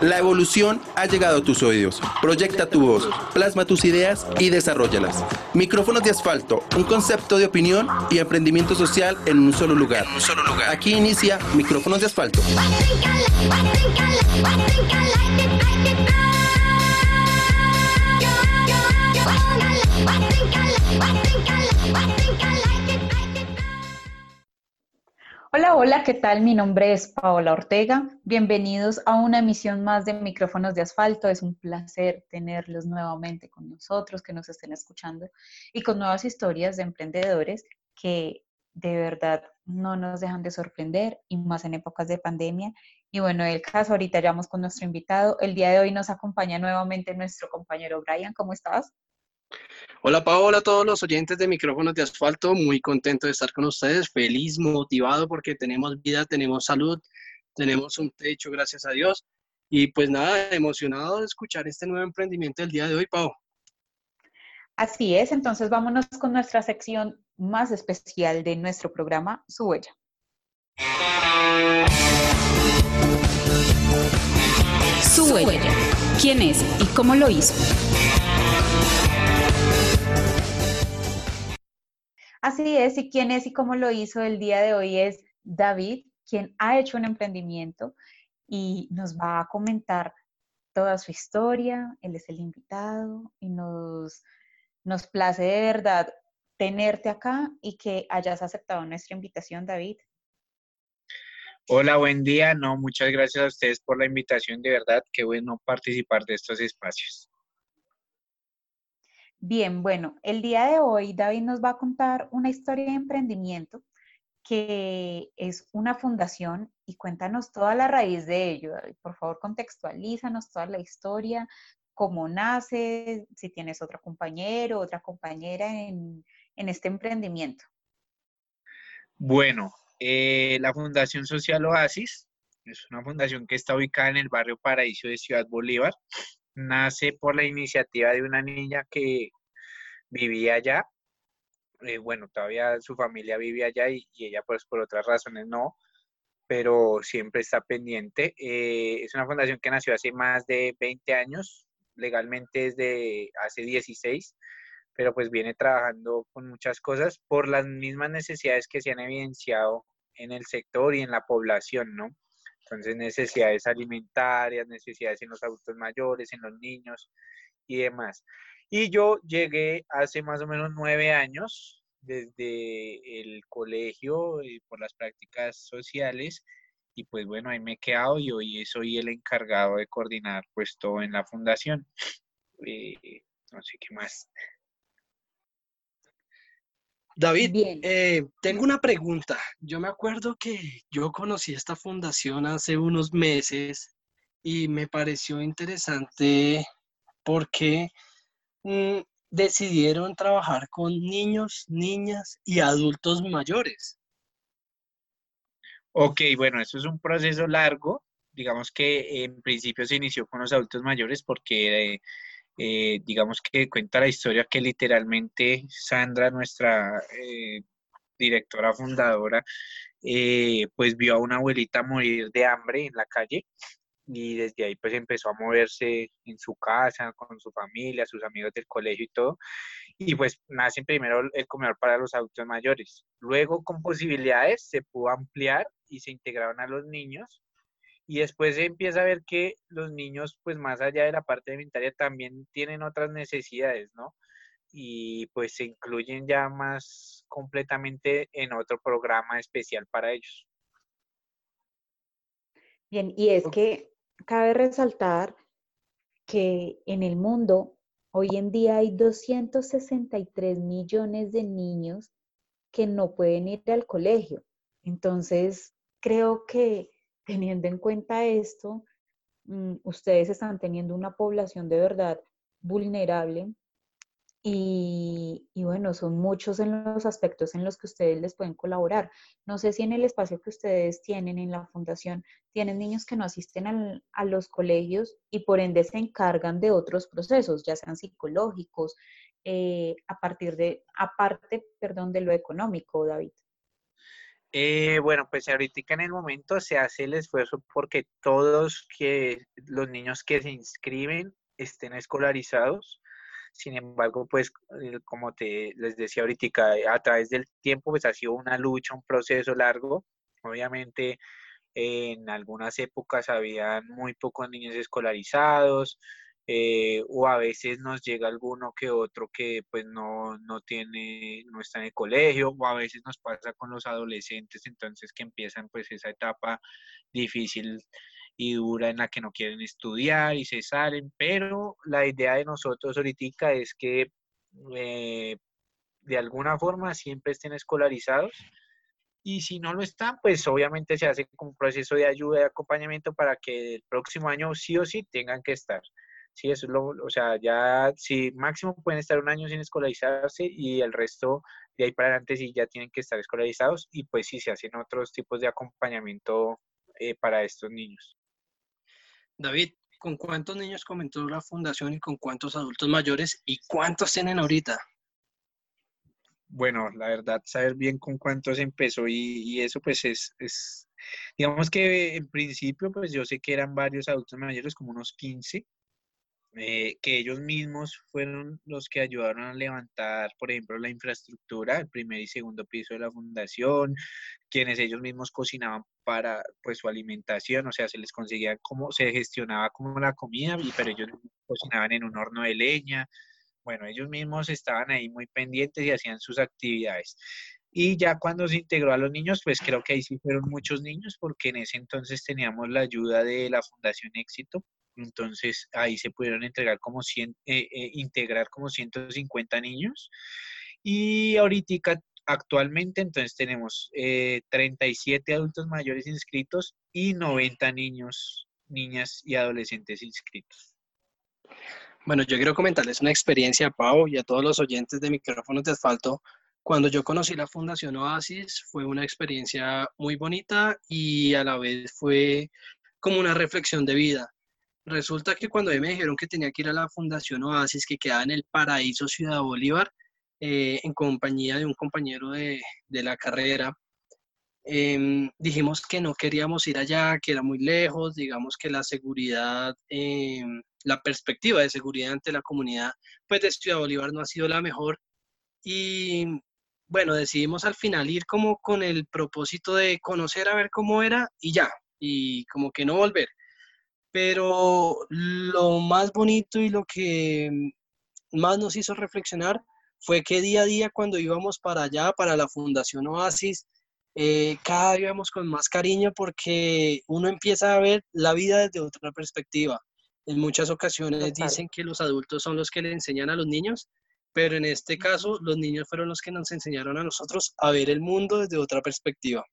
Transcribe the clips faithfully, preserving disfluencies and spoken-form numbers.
La evolución ha llegado a tus oídos. Proyecta tu voz, plasma tus ideas y desarróllalas. Micrófonos de asfalto, un concepto de opinión y emprendimiento social en un solo lugar. En un solo lugar. Aquí inicia Micrófonos de asfalto. Hola, hola, ¿qué tal? Mi nombre es Paola Ortega. Bienvenidos a una emisión más de Micrófonos de Asfalto. Es un placer tenerlos nuevamente con nosotros, que nos estén escuchando y con nuevas historias de emprendedores que de verdad no nos dejan de sorprender y más en épocas de pandemia. Y bueno, el caso, ahorita ya vamos con nuestro invitado. El día de hoy nos acompaña nuevamente nuestro compañero Brian. ¿Cómo estás? Hola Paola, a todos los oyentes de Micrófonos de Asfalto, muy contento de estar con ustedes, feliz, motivado porque tenemos vida, tenemos salud, tenemos un techo, gracias a Dios. Y pues nada, emocionado de escuchar este nuevo emprendimiento del día de hoy, Pau. Así es, entonces vámonos con nuestra sección más especial de nuestro programa, Su Huella. Su huella. ¿Quién es y cómo lo hizo? Así es, y quién es y cómo lo hizo el día de hoy es David, quien ha hecho un emprendimiento y nos va a comentar toda su historia. Él es el invitado y nos, nos place de verdad tenerte acá y que hayas aceptado nuestra invitación, David. Hola, buen día. No, muchas gracias a ustedes por la invitación. De verdad, qué bueno participar de estos espacios. Bien, bueno, el día de hoy David nos va a contar una historia de emprendimiento que es una fundación y cuéntanos toda la raíz de ello, David. Por favor, contextualízanos toda la historia, cómo nace, si tienes otro compañero, otra compañera en, en este emprendimiento. Bueno, eh, la Fundación Social Oasis es una fundación que está ubicada en el barrio Paraíso de Ciudad Bolívar. Nace por la iniciativa de una niña que vivía allá. Eh, bueno, todavía su familia vive allá y, y ella pues por otras razones no, pero siempre está pendiente. Eh, es una fundación que nació hace más de veinte años, legalmente desde hace dieciséis, pero pues viene trabajando con muchas cosas por las mismas necesidades que se han evidenciado en el sector y en la población, ¿no? Entonces, necesidades alimentarias, necesidades en los adultos mayores, en los niños y demás. Y yo llegué hace más o menos nueve años desde el colegio y por las prácticas sociales y pues bueno, ahí me he quedado y hoy soy el encargado de coordinar pues todo en la fundación. Eh, no sé qué más. David, Bien. eh, tengo una pregunta. Yo me acuerdo que yo conocí esta fundación hace unos meses y me pareció interesante porque mm, decidieron trabajar con niños, niñas y adultos mayores. Ok, bueno, eso es un proceso largo. Digamos que en principio se inició con los adultos mayores porque eh, eh, digamos que cuenta la historia que literalmente Sandra, nuestra eh, directora fundadora, eh, pues vio a una abuelita morir de hambre en la calle y desde ahí pues empezó a moverse en su casa, con su familia, sus amigos del colegio y todo. Y pues nace primero el comedor para los adultos mayores. Luego con posibilidades se pudo ampliar y se integraron a los niños. Y después se empieza a ver que los niños, pues más allá de la parte alimentaria, también tienen otras necesidades, ¿no? Y pues se incluyen ya más completamente en otro programa especial para ellos. Bien, y es que cabe resaltar que en el mundo hoy en día hay doscientos sesenta y tres millones de niños que no pueden ir al colegio. Entonces, creo que teniendo en cuenta esto, mm, ustedes están teniendo una población de verdad vulnerable y, y bueno, son muchos en los aspectos en los que ustedes les pueden colaborar. No sé si en el espacio que ustedes tienen en la fundación tienen niños que no asisten al- a los colegios y por ende se encargan de otros procesos, ya sean psicológicos, eh, a partir de, aparte, perdón, de lo económico, David. Eh, bueno, pues ahorita en el momento se hace el esfuerzo porque todos que los niños que se inscriben estén escolarizados. Sin embargo, pues eh, como te les decía ahorita, a través del tiempo pues ha sido una lucha, un proceso largo. Obviamente en algunas épocas habían muy pocos niños escolarizados, eh, o a veces nos llega alguno que otro que pues no, no tiene, no está en el colegio, o a veces nos pasa con los adolescentes, entonces que empiezan pues esa etapa difícil y dura en la que no quieren estudiar y se salen, pero la idea de nosotros ahorita es que eh, de alguna forma siempre estén escolarizados y si no lo están, pues obviamente se hace como un proceso de ayuda y acompañamiento para que el próximo año sí o sí tengan que estar. Sí, eso es lo, o sea, ya si máximo pueden estar un año sin escolarizarse y el resto de ahí para adelante sí ya tienen que estar escolarizados y pues sí se hacen otros tipos de acompañamiento eh, para estos niños. David, ¿con cuántos niños comenzó la fundación y con cuántos adultos mayores y cuántos tienen ahorita? Bueno, la verdad, saber bien con cuántos empezó y, y eso pues es, es, digamos que en principio pues yo sé que eran varios adultos mayores, como unos quince, eh, que ellos mismos fueron los que ayudaron a levantar, por ejemplo, la infraestructura, el primer y segundo piso de la fundación, quienes ellos mismos cocinaban para pues su alimentación, o sea, se les conseguía cómo se gestionaba como la comida, y, pero ellos cocinaban en un horno de leña. Bueno, ellos mismos estaban ahí muy pendientes y hacían sus actividades. Y ya cuando se integró a los niños, pues creo que ahí sí fueron muchos niños, porque en ese entonces teníamos la ayuda de la Fundación Éxito. Entonces ahí se pudieron entregar como cien, eh, eh, integrar como ciento cincuenta niños. Y ahorita actualmente entonces tenemos eh, treinta y siete adultos mayores inscritos y noventa niños, niñas y adolescentes inscritos. Bueno, yo quiero comentarles una experiencia a Pau y a todos los oyentes de Micrófonos de Asfalto. Cuando yo conocí la Fundación Oasis, fue una experiencia muy bonita y a la vez fue como una reflexión de vida. Resulta que cuando a mí me dijeron que tenía que ir a la Fundación Oasis, que quedaba en el Paraíso Ciudad Bolívar, eh, en compañía de un compañero de, de la carrera, eh, dijimos que no queríamos ir allá, que era muy lejos, digamos que la seguridad, eh, la perspectiva de seguridad ante la comunidad, pues de Ciudad Bolívar no ha sido la mejor. Y bueno, decidimos al final ir como con el propósito de conocer a ver cómo era y ya, y como que no volver. Pero lo más bonito y lo que más nos hizo reflexionar fue que día a día cuando íbamos para allá, para la Fundación Oasis, eh, cada día íbamos con más cariño porque uno empieza a ver la vida desde otra perspectiva. En muchas ocasiones Total. dicen que los adultos son los que le enseñan a los niños, pero en este caso los niños fueron los que nos enseñaron a nosotros a ver el mundo desde otra perspectiva.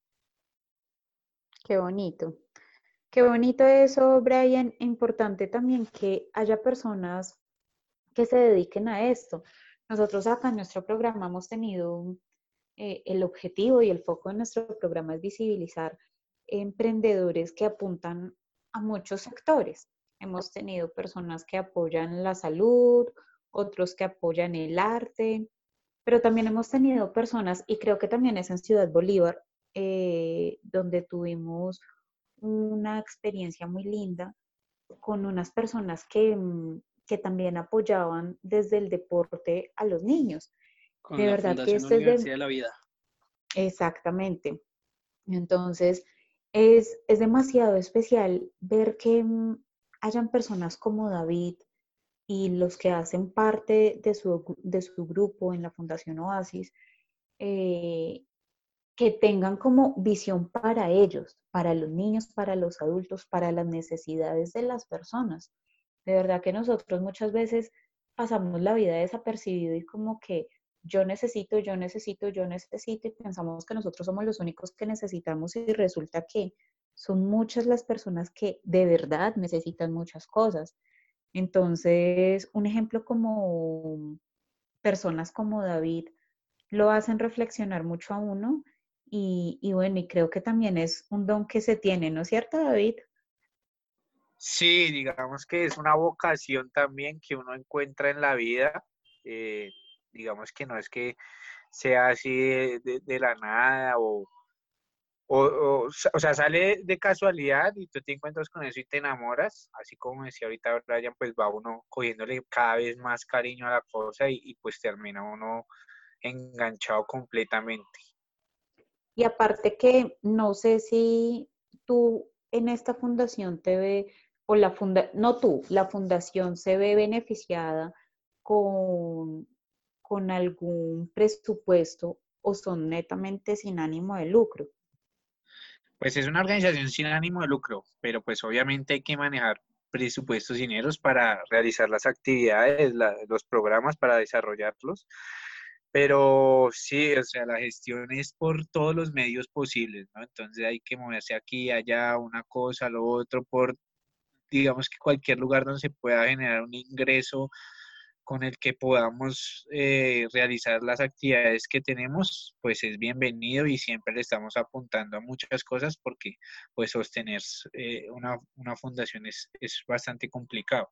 Qué bonito. Qué bonito eso, Brian. Importante también que haya personas que se dediquen a esto. Nosotros acá en nuestro programa hemos tenido eh, el objetivo y el foco de nuestro programa es visibilizar emprendedores que apuntan a muchos sectores. Hemos tenido personas que apoyan la salud, otros que apoyan el arte, pero también hemos tenido personas, y creo que también es en Ciudad Bolívar, eh, donde tuvimos una experiencia muy linda con unas personas que, mm, que también apoyaban desde el deporte a los niños. Con De la verdad que Fundación esto es de, Universidad de la Vida. exactamente. Entonces, es, es demasiado especial ver que mm, hayan personas como David y los que hacen parte de su, gru- de su grupo en la Fundación Oasis, eh, que tengan como visión para ellos, para los niños, para los adultos, para las necesidades de las personas. De verdad que nosotros muchas veces pasamos la vida desapercibido y como que yo necesito, yo necesito, yo necesito y pensamos que nosotros somos los únicos que necesitamos y resulta que son muchas las personas que de verdad necesitan muchas cosas. Entonces, un ejemplo como personas como David lo hacen reflexionar mucho a uno y, y bueno, y creo que también es un don que se tiene, ¿no es cierto, David? Sí, digamos que es una vocación también que uno encuentra en la vida. eh, digamos que no es que sea así de, de- de la nada o, O, o, o sea, sale de casualidad y tú te encuentras con eso y te enamoras, así como decía ahorita Brian, pues va uno cogiéndole cada vez más cariño a la cosa y, y pues termina uno enganchado completamente. Y aparte que no sé si tú en esta fundación te ve, o la funda, no tú, la fundación se ve beneficiada con, con algún presupuesto o son netamente sin ánimo de lucro. Pues es una organización sin ánimo de lucro, pero pues obviamente hay que manejar presupuestos y dineros para realizar las actividades, la- los programas para desarrollarlos. Pero sí, o sea, la gestión es por todos los medios posibles, ¿no? Entonces hay que moverse aquí, allá, una cosa, lo otro, por digamos que cualquier lugar donde se pueda generar un ingreso con el que podamos eh, realizar las actividades que tenemos, pues es bienvenido y siempre le estamos apuntando a muchas cosas porque pues sostener eh, una, una fundación es, es bastante complicado.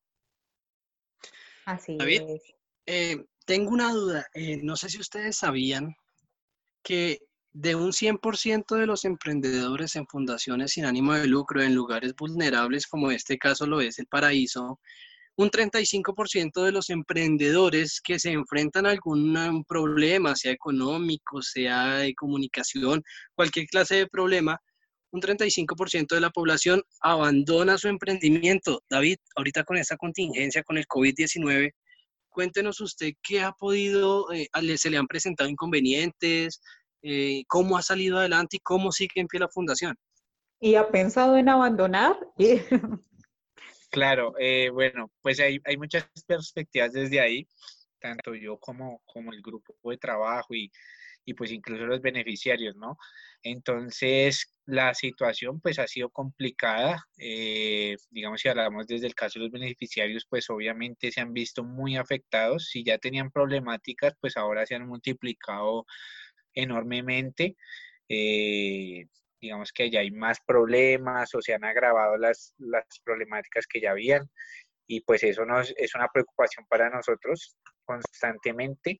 Así David, es. eh, tengo una duda. Eh, no sé si ustedes sabían que de un cien por ciento de los emprendedores en fundaciones sin ánimo de lucro en lugares vulnerables, como este caso lo es el Paraíso, un treinta y cinco por ciento de los emprendedores que se enfrentan a algún um, problema, sea económico, sea de comunicación, cualquier clase de problema, un treinta y cinco por ciento de la población abandona su emprendimiento. David, ahorita con esta contingencia, con el COVID diecinueve, cuéntenos usted qué ha podido, eh, se le han presentado inconvenientes, eh, cómo ha salido adelante y cómo sigue en pie la fundación. ¿Y ha pensado en abandonar? Claro, eh, bueno, pues hay, hay muchas perspectivas desde ahí, tanto yo como, como el grupo de trabajo y, y pues incluso los beneficiarios, ¿no? Entonces, la situación pues ha sido complicada, eh, digamos si hablamos desde el caso de los beneficiarios, pues obviamente se han visto muy afectados, si ya tenían problemáticas, pues ahora se han multiplicado enormemente. Eh, digamos que ya hay más problemas o se han agravado las, las problemáticas que ya habían y pues eso nos, es una preocupación para nosotros constantemente.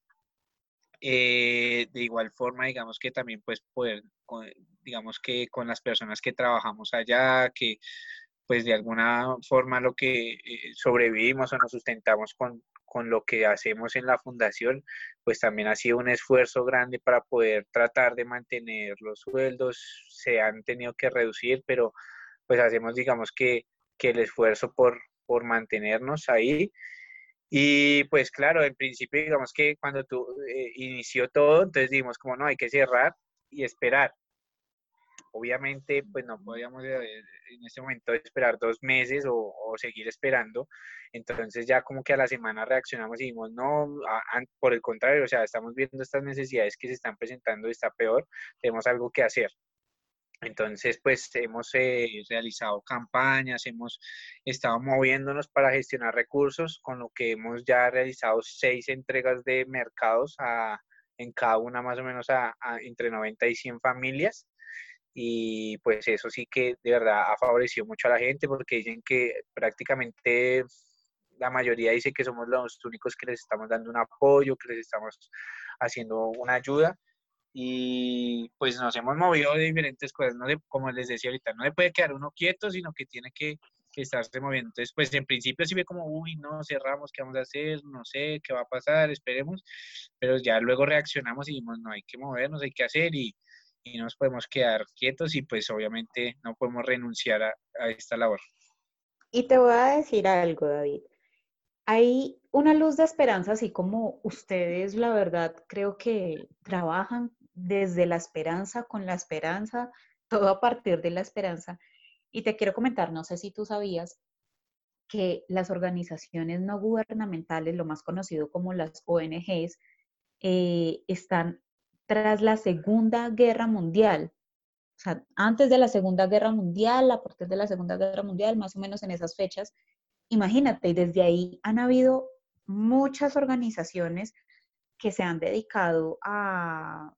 Eh, de igual forma, digamos que también pues poder, con, digamos que con las personas que trabajamos allá, que pues de alguna forma lo que eh, sobrevivimos o nos sustentamos con, con lo que hacemos en la fundación, pues también ha sido un esfuerzo grande para poder tratar de mantener los sueldos, se han tenido que reducir, pero pues hacemos digamos que, que el esfuerzo por, por mantenernos ahí. Y pues claro, en principio digamos que cuando tú eh, inició todo, entonces dijimos como no, hay que cerrar y esperar. Obviamente, pues no podíamos eh, en este momento esperar dos meses o, o, seguir esperando. Entonces ya como que a la semana reaccionamos y dijimos, no, a, a, por el contrario, o sea, estamos viendo estas necesidades que se están presentando, está peor, tenemos algo que hacer. Entonces, pues hemos eh, realizado campañas, hemos estado moviéndonos para gestionar recursos, con lo que hemos ya realizado seis entregas de mercados a, en cada una más o menos a, a entre noventa y cien familias. Y pues eso sí que de verdad ha favorecido mucho a la gente porque dicen que prácticamente la mayoría dice que somos los únicos que les estamos dando un apoyo, que les estamos haciendo una ayuda y pues nos hemos movido de diferentes cosas, no de, como les decía ahorita, no se puede quedar uno quieto, sino que tiene que, que estarse moviendo. Entonces pues en principio sí ve como, uy, no, cerramos, ¿qué vamos a hacer? No sé, ¿qué va a pasar? Esperemos, pero ya luego reaccionamos y dijimos, no, hay que movernos, hay que hacer y y no nos podemos quedar quietos y pues obviamente no podemos renunciar a, a esta labor. Y te voy a decir algo, David. Hay una luz de esperanza, así como ustedes, la verdad, creo que trabajan desde la esperanza, con la esperanza, todo a partir de la esperanza. Y te quiero comentar, no sé si tú sabías que las organizaciones no gubernamentales, lo más conocido como las O N Ges, eh, están tras la Segunda Guerra Mundial. O sea, antes de la Segunda Guerra Mundial, a partir de la Segunda Guerra Mundial, más o menos en esas fechas, imagínate, y desde ahí han habido muchas organizaciones que se han dedicado a,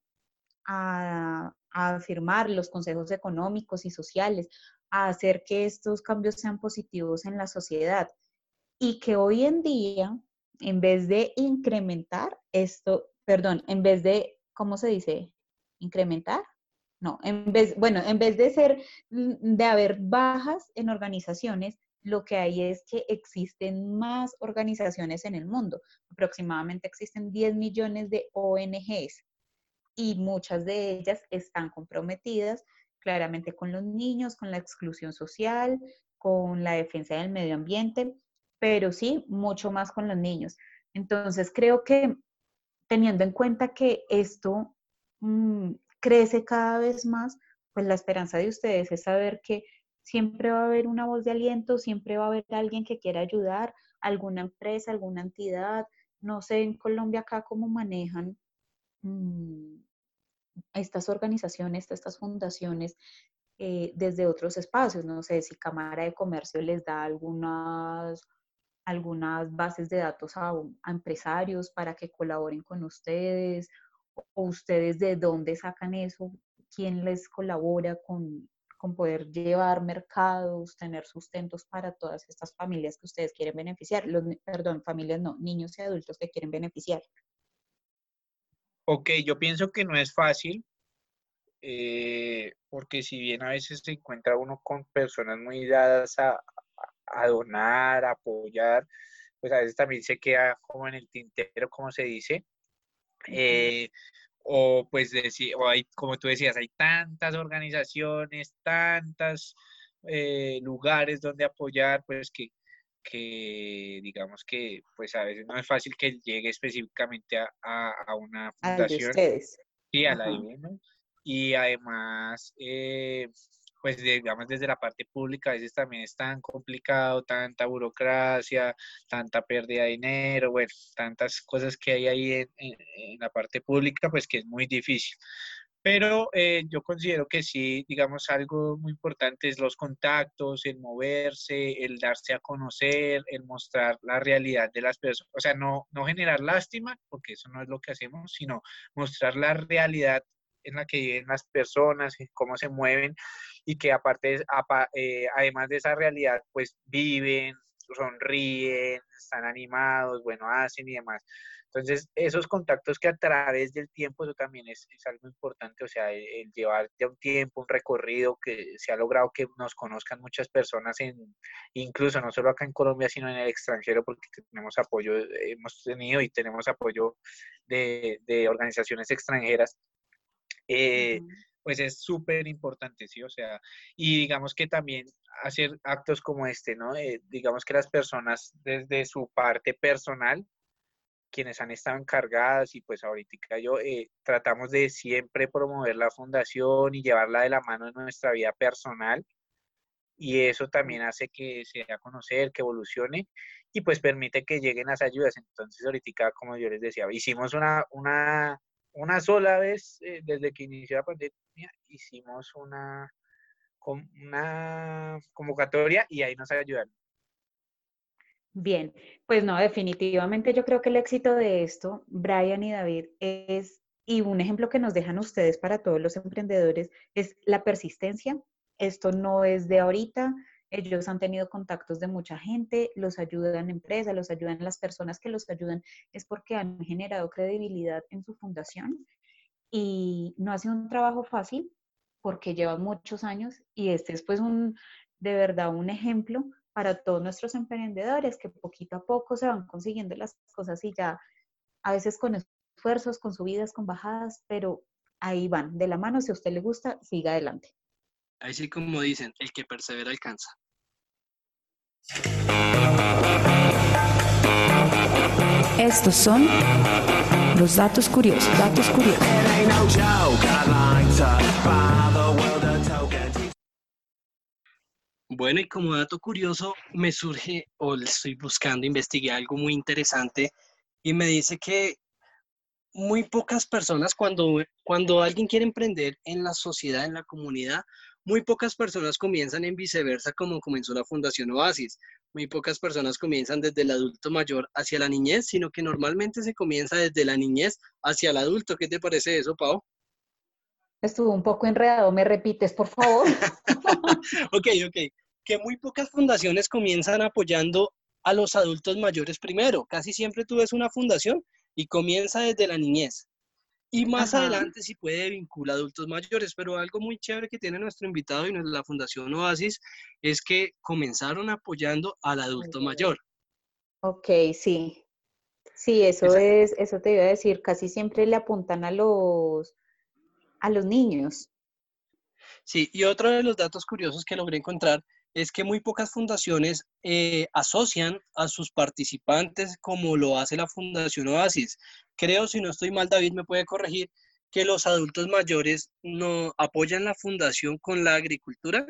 a, a firmar los consejos económicos y sociales, a hacer que estos cambios sean positivos en la sociedad y que hoy en día, en vez de incrementar esto, perdón, en vez de, ¿cómo se dice? Incrementar. No, en vez, bueno, en vez de ser, mm, de haber bajas en organizaciones, lo que hay es que existen más organizaciones en el mundo. Aproximadamente existen diez millones de O N Ges y muchas de ellas están comprometidas claramente con los niños, con la exclusión social, con la defensa del medio ambiente, pero sí mucho más con los niños. Entonces creo que teniendo en cuenta que esto mm, crece cada vez más, pues la esperanza de ustedes es saber que siempre va a haber una voz de aliento, siempre va a haber alguien que quiera ayudar, alguna empresa, alguna entidad. No sé en Colombia acá cómo manejan mm, estas organizaciones, estas fundaciones eh, desde otros espacios. No sé si Cámara de Comercio les da algunas, algunas bases de datos a, a empresarios para que colaboren con ustedes, o, o ustedes de dónde sacan eso, quién les colabora con, con poder llevar mercados, tener sustentos para todas estas familias que ustedes quieren beneficiar. Los, perdón, familias no, niños y adultos que quieren beneficiar. Ok, yo pienso que no es fácil, eh, porque si bien a veces se encuentra uno con personas muy dadas a, a donar, a apoyar, pues a veces también se queda como en el tintero, como se dice. Eh, o pues decir, o hay, como tú decías, hay tantas organizaciones, tantos eh, lugares donde apoyar, pues que, que digamos que pues a veces no es fácil que llegue específicamente a, a, a una Al de fundación ustedes. y a la de Ajá. uno. Y además, eh, pues digamos desde la parte pública a veces también es tan complicado, tanta burocracia, tanta pérdida de dinero, bueno, tantas cosas que hay ahí en, en, en la parte pública, pues que es muy difícil. Pero eh, yo considero que sí, digamos, algo muy importante es los contactos, el moverse, el darse a conocer, el mostrar la realidad de las personas. O sea, no, no generar lástima, porque eso no es lo que hacemos, sino mostrar la realidad en la que viven las personas, cómo se mueven y que aparte, apa, eh, además de esa realidad, pues viven, sonríen, están animados, bueno, hacen y demás. Entonces, esos contactos que a través del tiempo, eso también es, es algo importante, o sea, el, el llevar ya un tiempo, un recorrido, que se ha logrado que nos conozcan muchas personas, en, incluso no solo acá en Colombia, sino en el extranjero, porque tenemos apoyo, hemos tenido y tenemos apoyo de, de organizaciones extranjeras. Eh, Uh-huh. pues es súper importante, ¿sí? O sea, y digamos que también hacer actos como este, ¿no? Eh, digamos que las personas desde su parte personal, quienes han estado encargadas y pues ahorita yo eh, tratamos de siempre promover la fundación y llevarla de la mano en nuestra vida personal, y eso también hace que se dé a conocer, que evolucione y pues permite que lleguen las ayudas. Entonces ahorita, como yo les decía, hicimos una, una, una sola vez eh, desde que inició la pandemia, hicimos una, una convocatoria y ahí nos ayudaron. Bien, pues no, definitivamente yo creo que el éxito de esto, Brian y David, es, y un ejemplo que nos dejan ustedes para todos los emprendedores, es la persistencia. Esto no es de ahorita, ellos han tenido contactos de mucha gente, los ayudan empresas, los ayudan las personas que los ayudan, es porque han generado credibilidad en su fundación y no ha sido un trabajo fácil porque llevan muchos años y este es pues un, de verdad un ejemplo para todos nuestros emprendedores que poquito a poco se van consiguiendo las cosas y ya a veces con esfuerzos, con subidas, con bajadas, pero ahí van, de la mano, si a usted le gusta, siga adelante. Ahí sí, como dicen, el que persevera alcanza. Estos son los datos curiosos, datos curiosos. Bueno, y como dato curioso, me surge, o le estoy buscando, investigué algo muy interesante y me dice que muy pocas personas, cuando, cuando alguien quiere emprender en la sociedad, en la comunidad, muy pocas personas comienzan en viceversa como comenzó la Fundación Oasis. Muy pocas personas comienzan desde el adulto mayor hacia la niñez, sino que normalmente se comienza desde la niñez hacia el adulto. ¿Qué te parece eso, Pau? Estuvo un poco enredado, ¿me repites, por favor? Ok, ok. Que muy pocas fundaciones comienzan apoyando a los adultos mayores primero. Casi siempre tú ves una fundación y comienza desde la niñez. Y más Ajá. adelante si puede vincula a adultos mayores, pero algo muy chévere que tiene nuestro invitado y la Fundación Oasis es que comenzaron apoyando al adulto mayor. Ok, sí. Sí, eso Esa- es, eso te iba a decir, casi siempre le apuntan a los, a los niños. Sí, y otro de los datos curiosos que logré encontrar es que muy pocas fundaciones eh, asocian a sus participantes como lo hace la Fundación Oasis. Creo, si no estoy mal, David me puede corregir, que los adultos mayores no apoyan la fundación con la agricultura.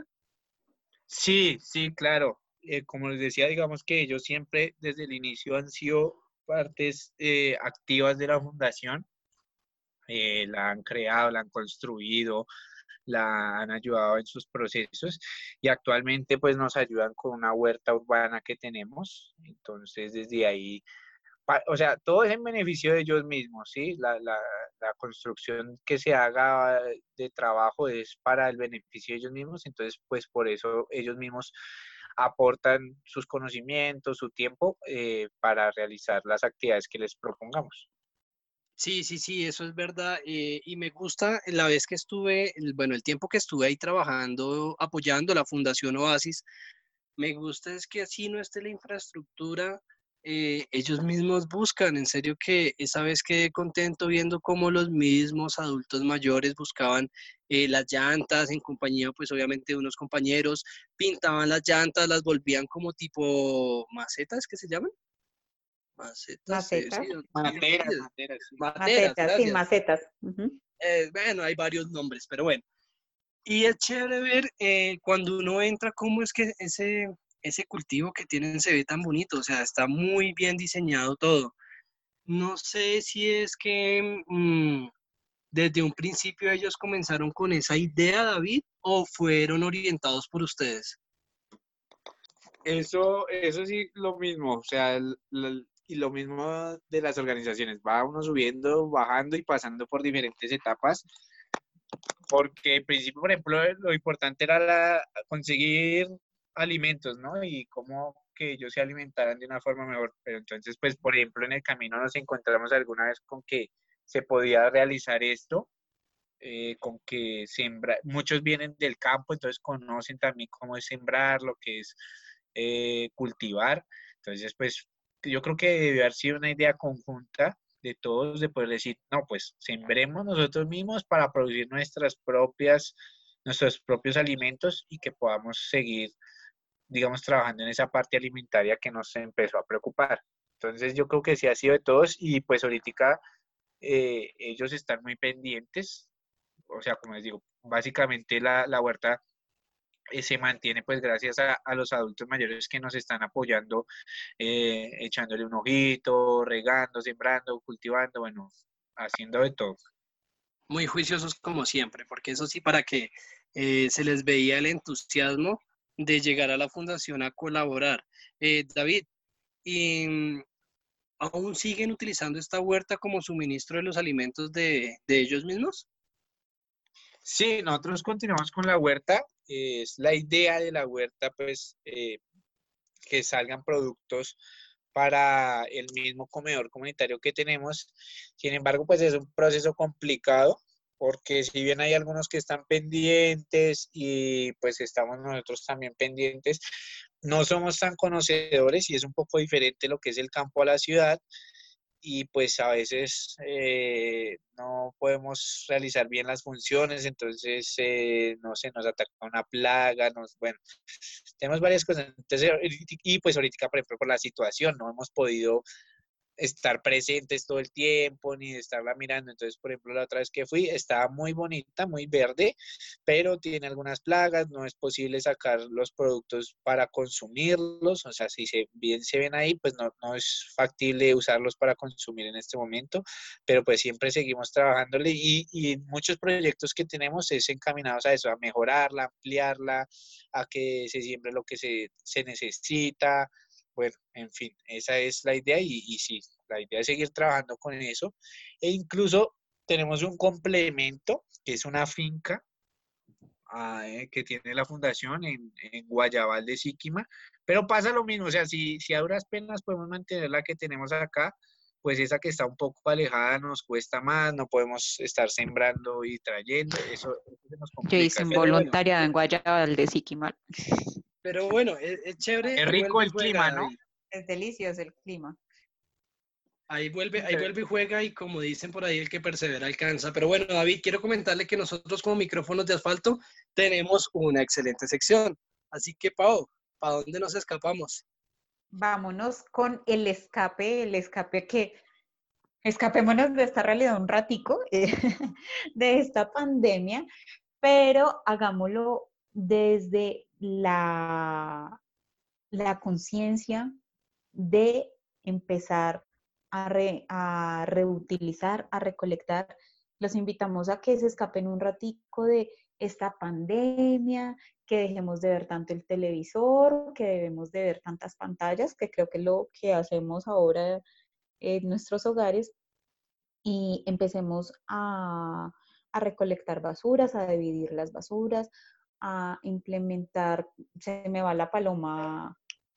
Sí, sí, claro. Eh, como les decía, digamos que ellos siempre desde el inicio han sido partes eh, activas de la fundación. Eh, la han creado, la han construido, la han ayudado en sus procesos y actualmente pues nos ayudan con una huerta urbana que tenemos. Entonces desde ahí, pa- o sea, todo es en beneficio de ellos mismos, ¿sí? La, la, la construcción que se haga de trabajo es para el beneficio de ellos mismos, entonces pues por eso ellos mismos aportan sus conocimientos, su tiempo eh, para realizar las actividades que les propongamos. Sí, sí, sí, eso es verdad. Eh, y me gusta la vez que estuve, el- bueno, el tiempo que estuve ahí trabajando, apoyando la Fundación Oasis, me gusta es que así no esté la infraestructura, eh, ellos mismos buscan. En serio que esa vez quedé contento viendo cómo los mismos adultos mayores buscaban eh, las llantas en compañía, pues obviamente de unos compañeros, pintaban las llantas, las volvían como tipo macetas, ¿qué se llaman? Macetas, eh, sí, Macetas, sí, sí, Materas, materas, sí. materas, macetas, sí, gracias. macetas. Ujú. Eh, bueno, hay varios nombres, pero bueno. Y es chévere ver eh, cuando uno entra cómo es que ese, ese cultivo que tienen se ve tan bonito, o sea, está muy bien diseñado todo. No sé si es que mm, desde un principio ellos comenzaron con esa idea, David, o fueron orientados por ustedes. Eso, eso sí, lo mismo, o sea, el- el- y lo mismo de las organizaciones, va uno subiendo, bajando y pasando por diferentes etapas, porque al principio, por ejemplo, lo importante era la- conseguir alimentos, ¿no? Y cómo que ellos se alimentaran de una forma mejor, pero entonces, pues, por ejemplo, en el camino nos encontramos alguna vez con que se podía realizar esto, eh, con que sembra, muchos vienen del campo, entonces conocen también cómo es sembrar, lo que es eh, cultivar. Entonces, pues yo creo que debe haber sido una idea conjunta de todos de poder decir, no, pues sembremos nosotros mismos para producir nuestras propias, nuestros propios alimentos y que podamos seguir, digamos, trabajando en esa parte alimentaria que nos empezó a preocupar. Entonces yo creo que sí ha sido de todos y pues ahorita eh, ellos están muy pendientes, o sea, como les digo, básicamente la, la huerta eh, se mantiene pues gracias a, a, los adultos mayores que nos están apoyando, eh, echándole un ojito, regando, sembrando, cultivando, bueno, haciendo de todo. Muy juiciosos como siempre, porque eso sí, para que eh, se les veía el entusiasmo de llegar a la fundación a colaborar. Eh, David, ¿y mm, aún siguen utilizando esta huerta como suministro de los alimentos de, de ellos mismos? Sí, nosotros continuamos con la huerta. Eh, es la idea de la huerta, pues, eh, que salgan productos para el mismo comedor comunitario que tenemos. Sin embargo, pues es un proceso complicado porque si bien hay algunos que están pendientes y pues estamos nosotros también pendientes, no somos tan conocedores y es un poco diferente lo que es el campo a la ciudad y pues a veces eh, no podemos realizar bien las funciones, entonces eh, no sé, nos ataca una plaga, nos, bueno, tenemos varias cosas, entonces, y pues ahorita, por ejemplo, por la situación, no hemos podido estar presentes todo el tiempo, ni de estarla mirando. Entonces, por ejemplo, la otra vez que fui, estaba muy bonita, muy verde, pero tiene algunas plagas, no es posible sacar los productos para consumirlos, o sea, si se, bien se ven ahí, pues no, no es factible usarlos para consumir en este momento, pero pues siempre seguimos trabajándole y, y muchos proyectos que tenemos es encaminados a eso, a mejorarla, ampliarla, a que se siembre lo que se, se necesita. Bueno, en fin, esa es la idea y, y sí, la idea es seguir trabajando con eso. E incluso tenemos un complemento, que es una finca ah, eh, que tiene la fundación en, en Guayabal de Síquima, pero pasa lo mismo, o sea, si, si a duras penas podemos mantener la que tenemos acá, pues esa que está un poco alejada nos cuesta más, no podemos estar sembrando y trayendo, eso, eso se nos Yo hice complica. un Pero bueno, voluntariado en Guayabal de Siquimal. pero bueno, es, es chévere, Es ahí rico vuelve y el clima, juega, ¿no? David. Es delicioso el clima. Ahí vuelve, ahí vuelve y juega y como dicen por ahí, el que persevera alcanza. Pero bueno, David, quiero comentarle que nosotros como micrófonos de asfalto tenemos una excelente sección. Así que, Pau, ¿para dónde nos escapamos? Vámonos con el escape, el escape que escapémonos de esta realidad un ratico, eh, de esta pandemia, pero hagámoslo desde la, la conciencia de empezar a, re, a reutilizar, a recolectar. Los invitamos a que se escapen un ratico de esta pandemia, que dejemos de ver tanto el televisor, que debemos de ver tantas pantallas, que creo que es lo que hacemos ahora en nuestros hogares, y empecemos a, a recolectar basuras, a dividir las basuras, a implementar, se me va la paloma,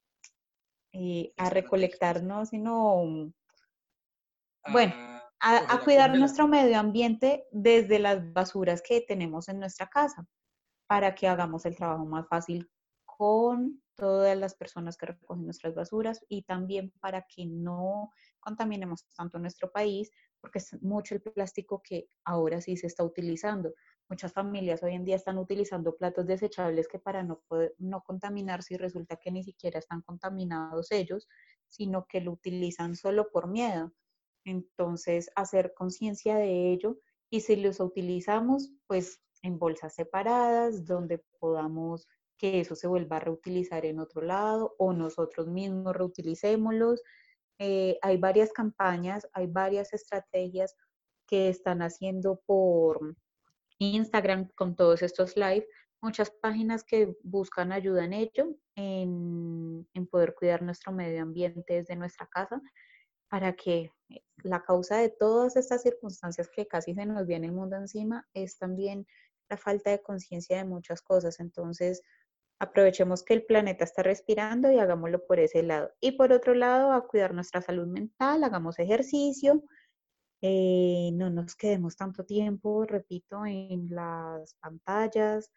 eh, a recolectar, Estrategias. no, sino, bueno, A a, coger a la cuidar cógela. nuestro medio ambiente desde las basuras que tenemos en nuestra casa, para que hagamos el trabajo más fácil con todas las personas que recogen nuestras basuras y también para que no contaminemos tanto nuestro país, porque es mucho el plástico que ahora sí se está utilizando. Muchas familias hoy en día están utilizando platos desechables que para no, poder, no contaminarse, y resulta que ni siquiera están contaminados ellos, sino que lo utilizan solo por miedo. Entonces, hacer conciencia de ello, y si los utilizamos, pues en bolsas separadas, donde podamos que eso se vuelva a reutilizar en otro lado o nosotros mismos reutilicémoslos. Eh, hay varias campañas, hay varias estrategias que están haciendo por Instagram con todos estos live, muchas páginas que buscan ayuda en ello, en, en poder cuidar nuestro medio ambiente desde nuestra casa, para que la causa de todas estas circunstancias que casi se nos viene el mundo encima es también la falta de conciencia de muchas cosas. Entonces, aprovechemos que el planeta está respirando y hagámoslo por ese lado. Y por otro lado, a cuidar nuestra salud mental, hagamos ejercicio, eh, no nos quedemos tanto tiempo, repito, en las pantallas,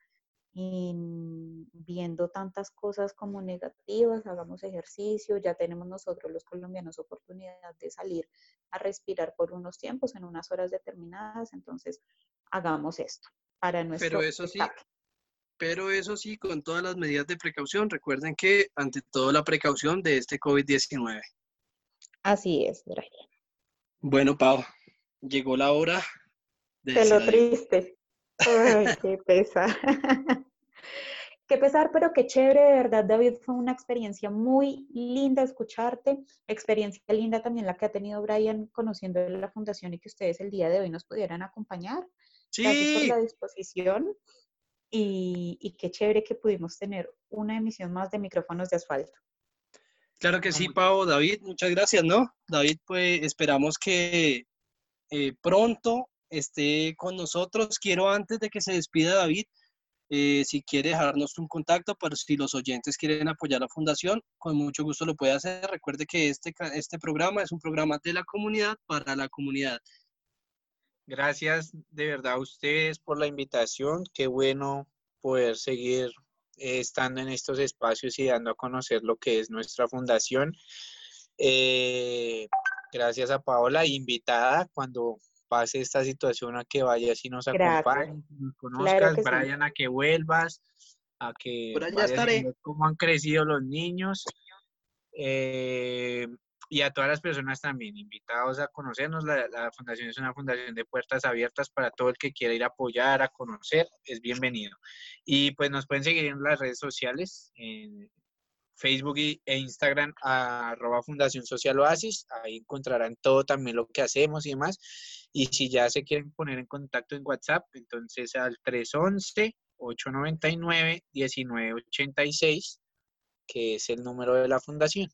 en viendo tantas cosas como negativas, hagamos ejercicio, ya tenemos nosotros los colombianos oportunidad de salir a respirar por unos tiempos en unas horas determinadas, entonces hagamos esto para Pero nuestro eso sí, escape. pero eso sí, con todas las medidas de precaución. Recuerden que ante todo la precaución de este COVID diecinueve. Así es, Brian. Bueno, Pau, llegó la hora de De decir lo adiós. triste. Ay, qué pesar. Qué pesar, pero qué chévere, de verdad, David, fue una experiencia muy linda escucharte, experiencia linda también la que ha tenido Brian conociendo la fundación y que ustedes el día de hoy nos pudieran acompañar. Gracias por Sí, la disposición y, y qué chévere que pudimos tener una emisión más de Micrófonos de Asfalto. claro que No, sí, mu- Pau, David, muchas gracias, ¿no? David, pues esperamos que eh, pronto esté con nosotros. Quiero antes de que se despida David, eh, si quiere dejarnos un contacto, pero si los oyentes quieren apoyar la fundación, con mucho gusto lo puede hacer. Recuerde que este, este programa es un programa de la comunidad para la comunidad. Gracias de verdad a ustedes por la invitación. Qué bueno poder seguir eh, estando en estos espacios y dando a conocer lo que es nuestra fundación. Eh, gracias a Paola, invitada cuando pase esta situación a que vayas y nos Gracias. acompañes, nos Claro conozcas, que sí. Brian, a que vuelvas, a que Por allá vayas a estaré. ver cómo han crecido los niños. Eh, y a todas las personas también, invitados a conocernos. La, la fundación es una fundación de puertas abiertas para todo el que quiera ir a apoyar, a conocer, es bienvenido. Y pues nos pueden seguir en las redes sociales, en Facebook y- e Instagram, a arroba Fundación Social Oasis. Ahí encontrarán todo también lo que hacemos y demás. Y si ya se quieren poner en contacto en WhatsApp, entonces al tres once, ocho noventa y nueve, diecinueve ochenta y seis, que es el número de la fundación.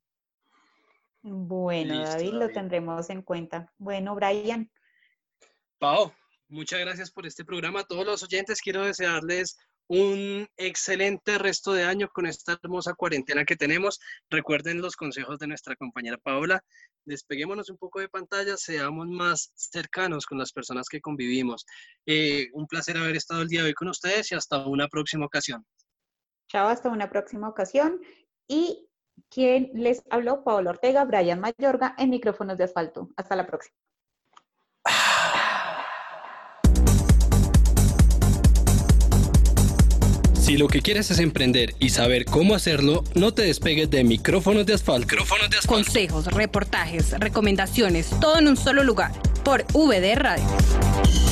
Bueno, Listo, David, lo David. tendremos en cuenta. Bueno, Brian, Pau, muchas gracias por este programa. A todos los oyentes quiero desearles un excelente resto de año con esta hermosa cuarentena que tenemos. Recuerden los consejos de nuestra compañera Paola. Despeguémonos un poco de pantalla, seamos más cercanos con las personas que convivimos. Eh, un placer haber estado el día de hoy con ustedes y hasta una próxima ocasión. Chao, hasta una próxima ocasión. Y quien les habló, Paola Ortega, Brian Mayorga, en Micrófonos de Asfalto. Hasta la próxima. Si lo que quieres es emprender y saber cómo hacerlo, no te despegues de Micrófonos de Asfalto. Micrófonos de Asfalto. Consejos, reportajes, recomendaciones, todo en un solo lugar, por V D Radio.